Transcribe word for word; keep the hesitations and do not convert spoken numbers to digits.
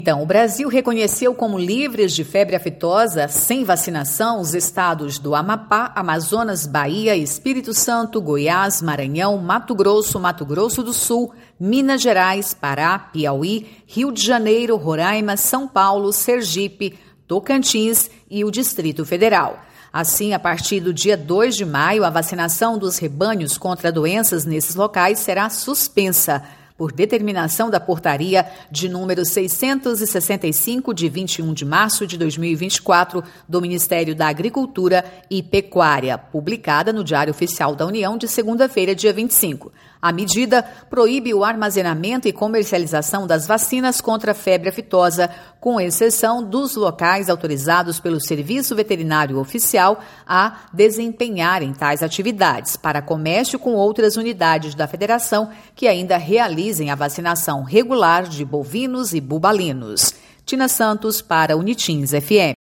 Então, o Brasil reconheceu como livres de febre aftosa sem vacinação os estados do Amapá, Amazonas, Bahia, Espírito Santo, Goiás, Maranhão, Mato Grosso, Mato Grosso do Sul, Minas Gerais, Pará, Piauí, Rio de Janeiro, Roraima, São Paulo, Sergipe, Tocantins e o Distrito Federal. Assim, a partir do dia dois de maio, a vacinação dos rebanhos contra doenças nesses locais será suspensa, por determinação da portaria de número seiscentos e sessenta e cinco, de vinte e um de março de dois mil e vinte e quatro, do Ministério da Agricultura e Pecuária, publicada no Diário Oficial da União de segunda-feira, dia vinte e cinco. A medida proíbe o armazenamento e comercialização das vacinas contra a febre aftosa, com exceção dos locais autorizados pelo Serviço Veterinário Oficial a desempenharem tais atividades, para comércio com outras unidades da Federação que ainda realizem a vacinação regular de bovinos e bubalinos. Tina Santos para Unitins F M.